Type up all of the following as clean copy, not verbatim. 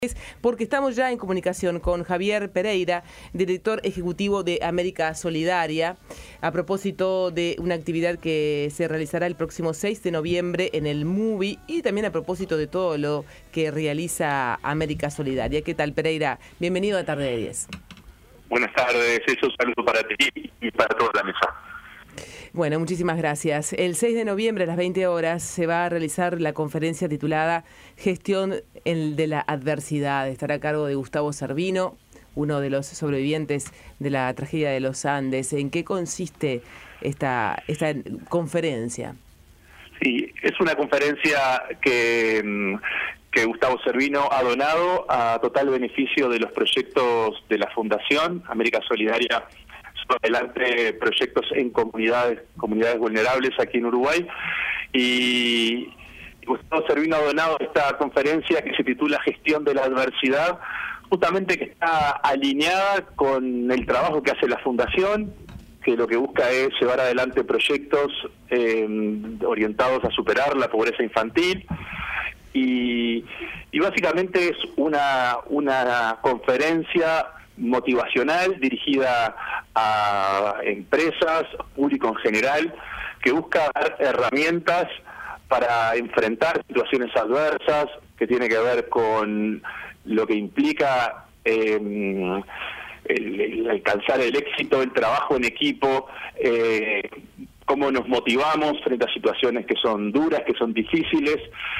Porque estamos ya en comunicación con Javier Pereira, director ejecutivo de América Solidaria, a propósito de una actividad que se realizará el próximo 6 de noviembre en el MUBI y también a propósito de todo lo que realiza América Solidaria. ¿Qué tal, Pereira? Bienvenido a Tarde de 10. Buenas tardes, un saludo para ti y para toda la mesa. Bueno, muchísimas gracias. El 6 de noviembre a las 20 horas se va a realizar la conferencia titulada Gestión de la Adversidad. Estará a cargo de Gustavo Servino, uno de los sobrevivientes de la tragedia de los Andes. ¿En qué consiste esta conferencia? Sí, es una conferencia que Gustavo Servino ha donado a total beneficio de los proyectos de la Fundación América Solidaria. Adelante proyectos en comunidades vulnerables aquí en Uruguay, y Gustavo Servino ha donado esta conferencia que se titula Gestión de la Adversidad, justamente que está alineada con el trabajo que hace la Fundación, que lo que busca es llevar adelante proyectos orientados a superar la pobreza infantil, y básicamente es una conferencia motivacional dirigida a empresas, público en general, que busca dar herramientas para enfrentar situaciones adversas, que tiene que ver con lo que implica el alcanzar el éxito, el trabajo en equipo, cómo nos motivamos frente a situaciones que son duras, que son difíciles,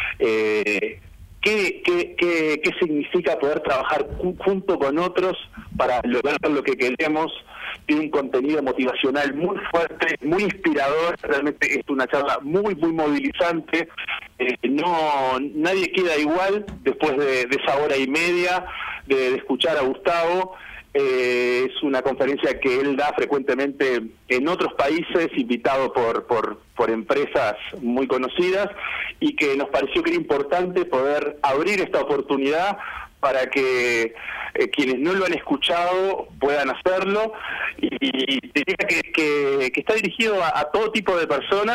¿Qué significa poder trabajar junto con otros para lograr lo que queremos? Tiene un contenido motivacional muy fuerte, muy inspirador. Realmente es una charla muy movilizante. Nadie queda igual después de esa hora y media de escuchar a Gustavo. Es una conferencia que él da frecuentemente en otros países, invitado por empresas muy conocidas, y que nos pareció que era importante poder abrir esta oportunidad para que quienes no lo han escuchado puedan hacerlo, y diría que está dirigido a todo tipo de personas.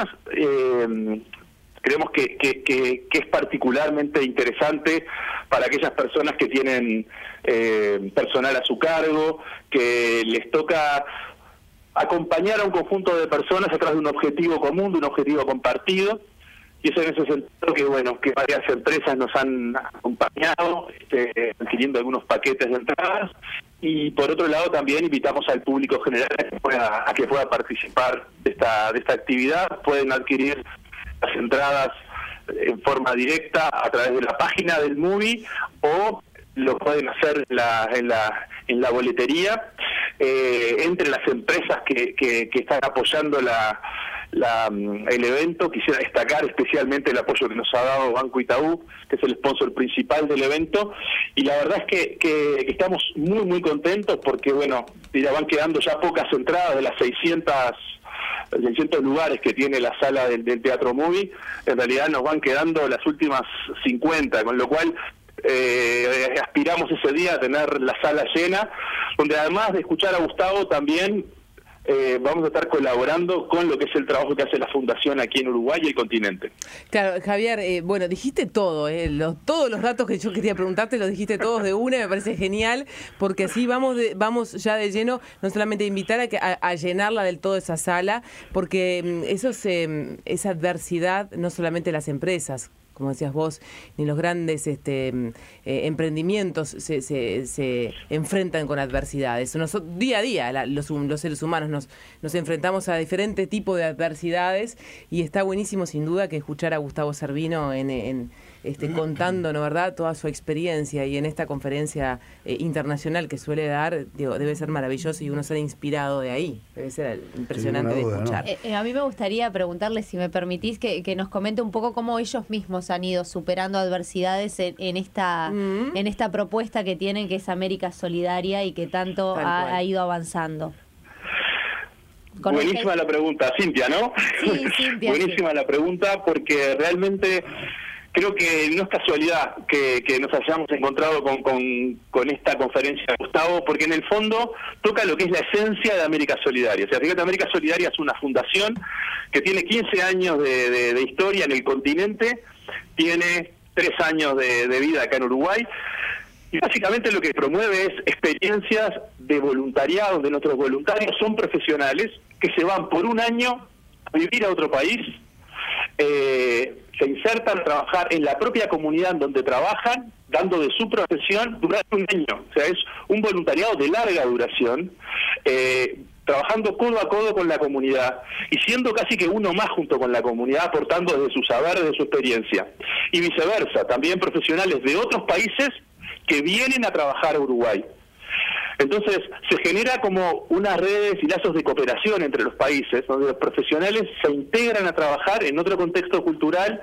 Creemos que es particularmente interesante para aquellas personas que tienen personal a su cargo, que les toca acompañar a un conjunto de personas a través de un objetivo común, de un objetivo compartido. Y es en ese sentido que varias empresas nos han acompañado, adquiriendo algunos paquetes de entradas, y por otro lado también invitamos al público general a que pueda participar de esta actividad. Pueden adquirir las entradas en forma directa a través de la página del MUBI, o lo pueden hacer en la boletería. Entre las empresas que están apoyando el evento, quisiera destacar especialmente el apoyo que nos ha dado Banco Itaú, que es el sponsor principal del evento, y la verdad es que estamos muy contentos porque, ya van quedando ya pocas entradas de las 600 lugares que tiene la sala del Teatro MUBI. En realidad nos van quedando las últimas 50, con lo cual aspiramos ese día a tener la sala llena, donde además de escuchar a Gustavo también vamos a estar colaborando con lo que es el trabajo que hace la Fundación aquí en Uruguay y el continente. Claro, Javier, dijiste todo, todos los datos que yo quería preguntarte los dijiste todos de una, y me parece genial, porque así vamos ya de lleno, no solamente a invitar a llenarla del todo esa sala, porque esa adversidad no solamente las empresas, como decías vos, ni los grandes emprendimientos se enfrentan con adversidades. Día a día los seres humanos nos enfrentamos a diferentes tipos de adversidades, y está buenísimo sin duda que escuchar a Gustavo Servino contando, ¿no verdad?, toda su experiencia, y en esta conferencia internacional que suele dar, debe ser maravilloso, y uno será inspirado de ahí. Debe ser impresionante de escuchar. A mí me gustaría preguntarle, si me permitís, que nos comente un poco cómo ellos mismos han ido superando adversidades en esta propuesta que tienen, que es América Solidaria, y que tanto ha ido avanzando. Buenísima la pregunta, Cintia, ¿no? Sí, Cintia. Buenísima la pregunta, porque realmente creo que no es casualidad que nos hayamos encontrado con esta conferencia de Gustavo, porque en el fondo toca lo que es la esencia de América Solidaria. O sea, fíjate, América Solidaria es una fundación que tiene 15 años de historia en el continente, tiene 3 años de vida acá en Uruguay, Y básicamente lo que promueve es experiencias de voluntariado, donde nuestros voluntarios son profesionales que se van por un año a vivir a otro país, se insertan a trabajar en la propia comunidad en donde trabajan, dando de su profesión durante un año. O sea, es un voluntariado de larga duración, trabajando codo a codo con la comunidad y siendo casi que uno más junto con la comunidad, aportando desde su saber, de su experiencia. Y viceversa, también profesionales de otros países que vienen a trabajar a Uruguay. Entonces, se genera como unas redes y lazos de cooperación entre los países, donde los profesionales se integran a trabajar en otro contexto cultural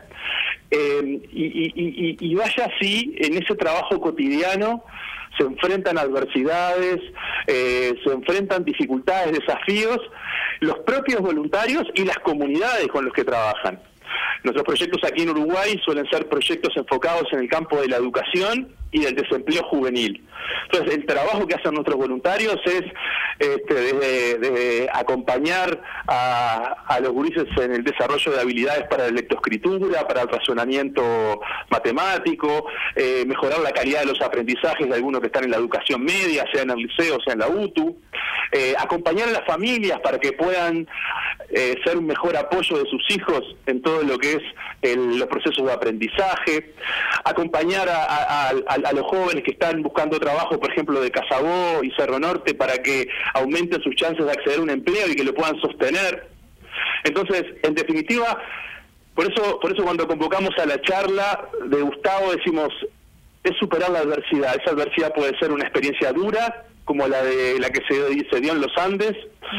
y vaya así, en ese trabajo cotidiano, se enfrentan adversidades, se enfrentan dificultades, desafíos, los propios voluntarios y las comunidades con los que trabajan. Nuestros proyectos aquí en Uruguay suelen ser proyectos enfocados en el campo de la educación y del desempleo juvenil. Entonces, el trabajo que hacen nuestros voluntarios es desde acompañar a los gurises en el desarrollo de habilidades para la lectoescritura, para el razonamiento matemático, mejorar la calidad de los aprendizajes de algunos que están en la educación media, sea en el liceo, sea en la UTU, acompañar a las familias para que puedan ser un mejor apoyo de sus hijos en todo lo que es los procesos de aprendizaje, acompañar a los jóvenes que están buscando trabajo, por ejemplo, de Casabó y Cerro Norte, para que aumenten sus chances de acceder a un empleo y que lo puedan sostener. Entonces, en definitiva, por eso cuando convocamos a la charla de Gustavo decimos, es superar la adversidad. Esa adversidad puede ser una experiencia dura, como la que se dio en los Andes,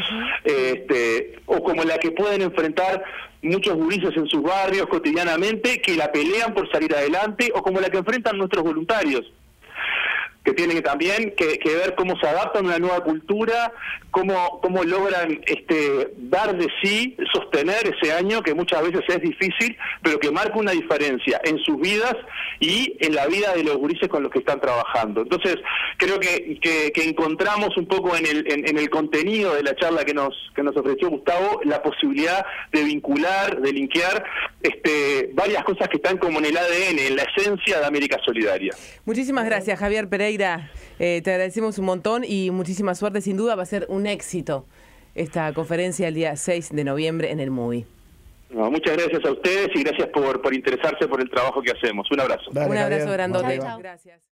o como la que pueden enfrentar muchos gurises en sus barrios cotidianamente, que la pelean por salir adelante, o como la que enfrentan nuestros voluntarios, que tienen también que ver cómo se adaptan a una nueva cultura, cómo logran dar de sí, sostener ese año que muchas veces es difícil, pero que marca una diferencia en sus vidas y en la vida de los gurises con los que están trabajando. Entonces, creo que encontramos un poco en el contenido de la charla que nos ofreció Gustavo la posibilidad de vincular, de linkear varias cosas que están como en el ADN, en la esencia de América Solidaria. Muchísimas gracias, Javier Pereira. Te agradecemos un montón y muchísima suerte. Sin duda va a ser un éxito esta conferencia el día 6 de noviembre en el MUBI. No, muchas gracias a ustedes y gracias por interesarse por el trabajo que hacemos. Un abrazo. Un abrazo grandote. Chau, chau. Gracias.